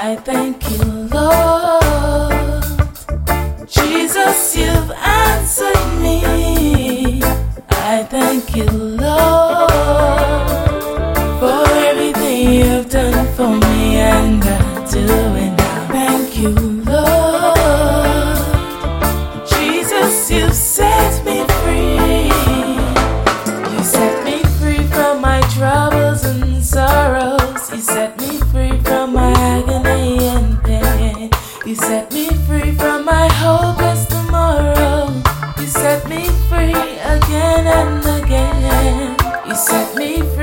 I thank you, Lord. Jesus, you've answered me. I thank you, Lord, for everything you've done for me and are doing now. Thank you, Lord. Jesus, you set me free. You set me free from my troubles and sorrows. You set me free from my agony and pain. You set me free from my hopeless tomorrow. You set me free again and again. You set me free